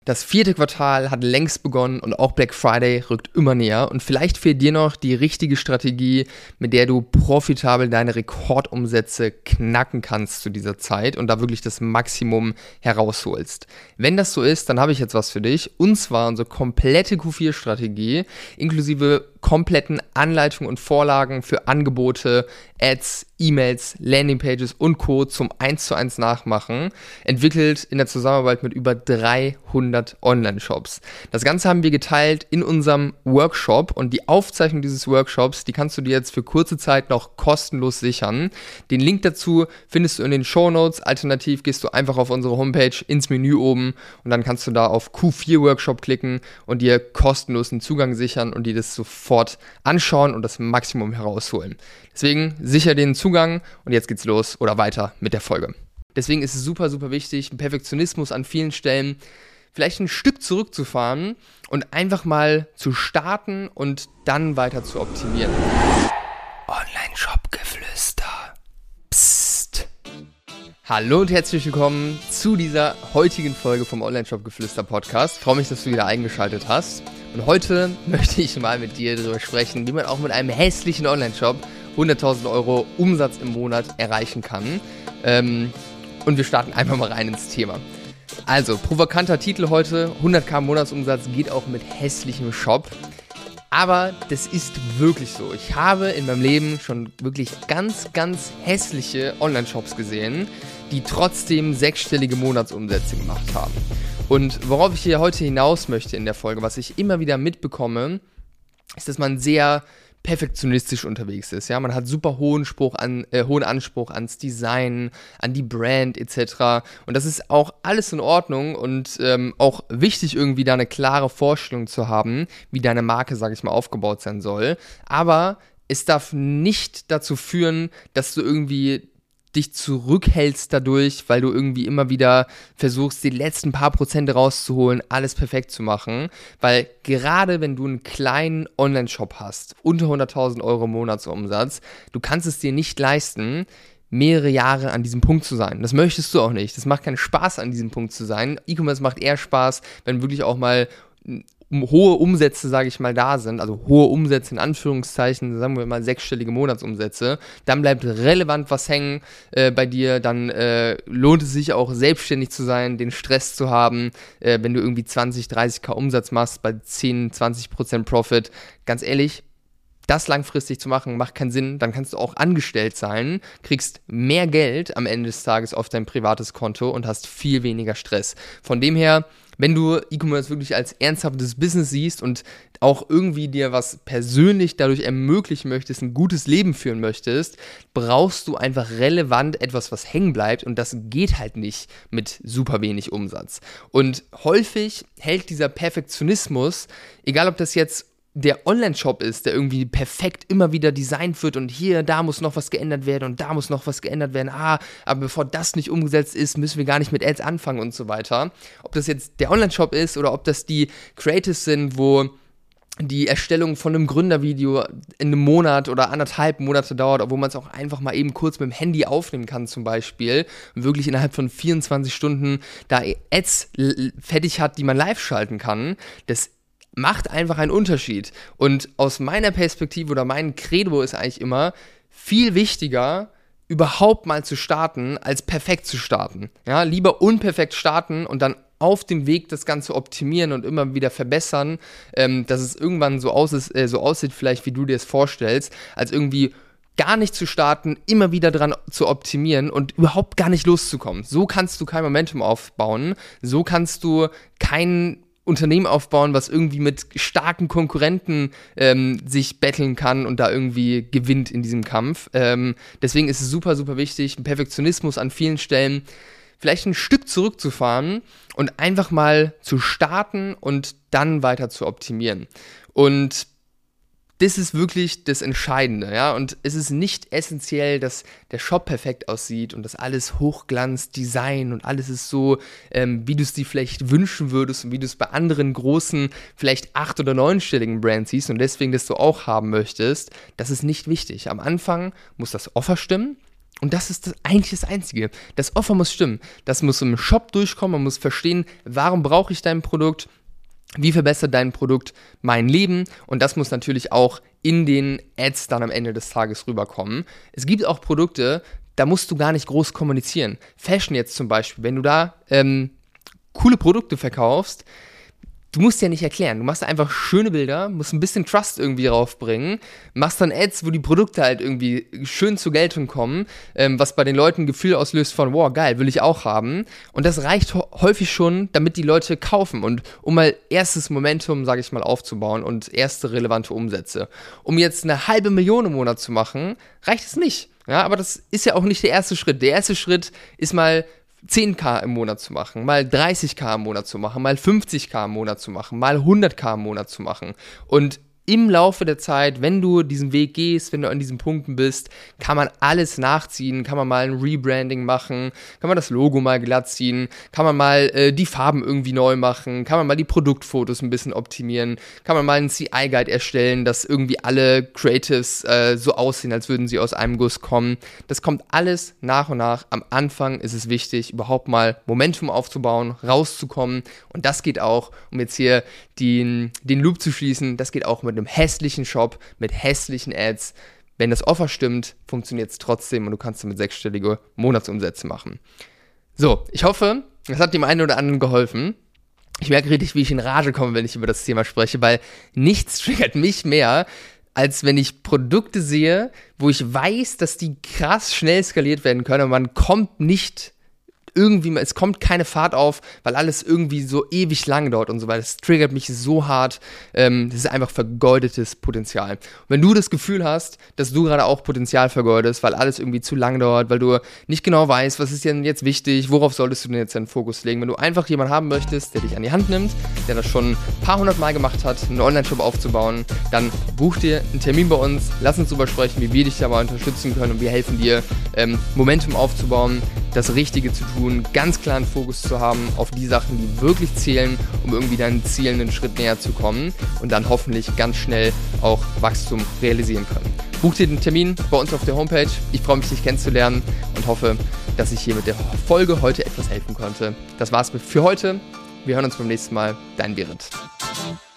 Das 4. Quartal hat längst begonnen und auch Black Friday rückt immer näher und vielleicht fehlt dir noch die richtige Strategie, mit der du profitabel deine Rekordumsätze knacken kannst zu dieser Zeit und da wirklich das Maximum herausholst. Wenn das so ist, dann habe ich jetzt was für dich und zwar unsere komplette Q4-Strategie inklusive kompletten Anleitungen und Vorlagen für Angebote, Ads, E-Mails, Landingpages und Co. zum 1:1 Nachmachen, entwickelt in der Zusammenarbeit mit über 300 Online-Shops. Das Ganze haben wir geteilt in unserem Workshop und die Aufzeichnung dieses Workshops, die kannst du dir jetzt für kurze Zeit noch kostenlos sichern. Den Link dazu findest du in den Shownotes, alternativ gehst du einfach auf unsere Homepage ins Menü oben und dann kannst du da auf Q4 Workshop klicken und dir kostenlosen Zugang sichern und dir das sofort anschauen und das Maximum herausholen. Deswegen sicher den Zugang und jetzt geht's los oder weiter mit der Folge. Deswegen ist es super, super wichtig, Perfektionismus an vielen Stellen vielleicht ein Stück zurückzufahren und einfach mal zu starten und dann weiter zu optimieren. Online-Shop-Geflüster. Psst. Hallo und herzlich willkommen zu dieser heutigen Folge vom Online-Shop-Geflüster-Podcast. Ich freue mich, dass du wieder eingeschaltet hast. Und heute möchte ich mal mit dir darüber sprechen, wie man auch mit einem hässlichen Online-Shop 100.000 Euro Umsatz im Monat erreichen kann. Und wir starten einfach mal rein ins Thema. Also, provokanter Titel heute, 100.000 Monatsumsatz geht auch mit hässlichem Shop. Aber das ist wirklich so. Ich habe in meinem Leben schon wirklich ganz, ganz hässliche Online-Shops gesehen, die trotzdem 6-stellige Monatsumsätze gemacht haben. Und worauf ich hier heute hinaus möchte in der Folge, was ich immer wieder mitbekomme, ist, dass man sehr perfektionistisch unterwegs ist. Ja? Man hat super hohen Anspruch ans Design, an die Brand etc. Und das ist auch alles in Ordnung und auch wichtig, irgendwie da eine klare Vorstellung zu haben, wie deine Marke, sage ich mal, aufgebaut sein soll. Aber es darf nicht dazu führen, dass du irgendwie dich zurückhältst dadurch, weil du irgendwie immer wieder versuchst, die letzten paar Prozent rauszuholen, alles perfekt zu machen, weil gerade wenn du einen kleinen Online-Shop hast, unter 100.000 Euro Monatsumsatz, du kannst es dir nicht leisten, mehrere Jahre an diesem Punkt zu sein. Das möchtest du auch nicht. Das macht keinen Spaß, an diesem Punkt zu sein. E-Commerce macht eher Spaß, wenn wirklich auch mal hohe Umsätze, sage ich mal, da sind, also hohe Umsätze in Anführungszeichen, sagen wir mal 6-stellige Monatsumsätze, dann bleibt relevant was hängen bei dir, dann lohnt es sich auch selbstständig zu sein, den Stress zu haben, wenn du irgendwie 20, 30k Umsatz machst bei 10, 20% Profit, ganz ehrlich, das langfristig zu machen, macht keinen Sinn, dann kannst du auch angestellt sein, kriegst mehr Geld am Ende des Tages auf dein privates Konto und hast viel weniger Stress. Von dem her, wenn du E-Commerce wirklich als ernsthaftes Business siehst und auch irgendwie dir was persönlich dadurch ermöglichen möchtest, ein gutes Leben führen möchtest, brauchst du einfach relevant etwas, was hängen bleibt und das geht halt nicht mit super wenig Umsatz. Und häufig hält dieser Perfektionismus, egal ob das jetzt der Online-Shop ist, der irgendwie perfekt immer wieder designt wird und hier, da muss noch was geändert werden und da muss noch was geändert werden, aber bevor das nicht umgesetzt ist, müssen wir gar nicht mit Ads anfangen und so weiter. Ob das jetzt der Online-Shop ist oder ob das die Creatives sind, wo die Erstellung von einem Gründervideo in einem Monat oder 1,5 Monate dauert, obwohl man es auch einfach mal eben kurz mit dem Handy aufnehmen kann zum Beispiel und wirklich innerhalb von 24 Stunden da Ads fertig hat, die man live schalten kann, das macht einfach einen Unterschied. Und aus meiner Perspektive oder mein Credo ist eigentlich immer viel wichtiger, überhaupt mal zu starten, als perfekt zu starten. Ja, lieber unperfekt starten und dann auf dem Weg das Ganze optimieren und immer wieder verbessern, dass es irgendwann so aussieht, vielleicht wie du dir es vorstellst, als irgendwie gar nicht zu starten, immer wieder dran zu optimieren und überhaupt gar nicht loszukommen. So kannst du kein Momentum aufbauen, so kannst du kein Unternehmen aufbauen, was irgendwie mit starken Konkurrenten sich battlen kann und da irgendwie gewinnt in diesem Kampf. Deswegen ist es super, super wichtig, Perfektionismus an vielen Stellen vielleicht ein Stück zurückzufahren und einfach mal zu starten und dann weiter zu optimieren. Und das ist wirklich das Entscheidende, ja, und es ist nicht essentiell, dass der Shop perfekt aussieht und dass alles Hochglanz, Design und alles ist so, wie du es dir vielleicht wünschen würdest und wie du es bei anderen großen, vielleicht 8- oder 9-stelligen Brands siehst und deswegen das du auch haben möchtest. Das ist nicht wichtig. Am Anfang muss das Offer stimmen Und das ist eigentlich das Einzige. Das Offer muss stimmen. Das muss im Shop durchkommen. Man muss verstehen, warum brauche ich dein Produkt? Wie verbessert dein Produkt mein Leben? Und das muss natürlich auch in den Ads dann am Ende des Tages rüberkommen. Es gibt auch Produkte, da musst du gar nicht groß kommunizieren. Fashion jetzt zum Beispiel, wenn du da coole Produkte verkaufst, du musst ja nicht erklären, du machst einfach schöne Bilder, musst ein bisschen Trust irgendwie raufbringen, machst dann Ads, wo die Produkte halt irgendwie schön zur Geltung kommen, was bei den Leuten ein Gefühl auslöst von, wow, geil, will ich auch haben. Und das reicht häufig schon, damit die Leute kaufen und um mal erstes Momentum, sage ich mal, aufzubauen und erste relevante Umsätze. Um jetzt 500.000 im Monat zu machen, reicht es nicht. Ja, aber das ist ja auch nicht der erste Schritt. Der erste Schritt ist mal 10.000 im Monat zu machen, mal 30.000 im Monat zu machen, mal 50.000 im Monat zu machen, mal 100.000 im Monat zu machen. Und im Laufe der Zeit, wenn du diesen Weg gehst, wenn du an diesen Punkten bist, kann man alles nachziehen, kann man mal ein Rebranding machen, kann man das Logo mal glatt ziehen, kann man mal die Farben irgendwie neu machen, kann man mal die Produktfotos ein bisschen optimieren, kann man mal einen CI-Guide erstellen, dass irgendwie alle Creatives so aussehen, als würden sie aus einem Guss kommen. Das kommt alles nach und nach. Am Anfang ist es wichtig, überhaupt mal Momentum aufzubauen, rauszukommen. Und das geht auch, um jetzt hier den Loop zu schließen, das geht auch mit einem hässlichen Shop, mit hässlichen Ads. Wenn das Offer stimmt, funktioniert es trotzdem und du kannst damit 6-stellige Monatsumsätze machen. So, ich hoffe, das hat dem einen oder anderen geholfen. Ich merke richtig, wie ich in Rage komme, wenn ich über das Thema spreche, weil nichts triggert mich mehr, als wenn ich Produkte sehe, wo ich weiß, dass die krass schnell skaliert werden können und man kommt nicht irgendwie, es kommt keine Fahrt auf, weil alles irgendwie so ewig lang dauert und so weiter. Das triggert mich so hart. Das ist einfach vergeudetes Potenzial. Und wenn du das Gefühl hast, dass du gerade auch Potenzial vergeudest, weil alles irgendwie zu lang dauert, weil du nicht genau weißt, was ist denn jetzt wichtig, worauf solltest du denn jetzt deinen Fokus legen, wenn du einfach jemanden haben möchtest, der dich an die Hand nimmt, der das schon ein paar hundert Mal gemacht hat, einen Online-Shop aufzubauen, dann buch dir einen Termin bei uns, lass uns drüber sprechen, wie wir dich dabei unterstützen können und wir helfen dir, Momentum aufzubauen, das Richtige zu tun, ganz klaren Fokus zu haben auf die Sachen, die wirklich zählen, um irgendwie deinen Zielen einen Schritt näher zu kommen und dann hoffentlich ganz schnell auch Wachstum realisieren können. Buch dir den Termin bei uns auf der Homepage. Ich freue mich, dich kennenzulernen und hoffe, dass ich hier mit der Folge heute etwas helfen konnte. Das war's für heute. Wir hören uns beim nächsten Mal. Dein Berit.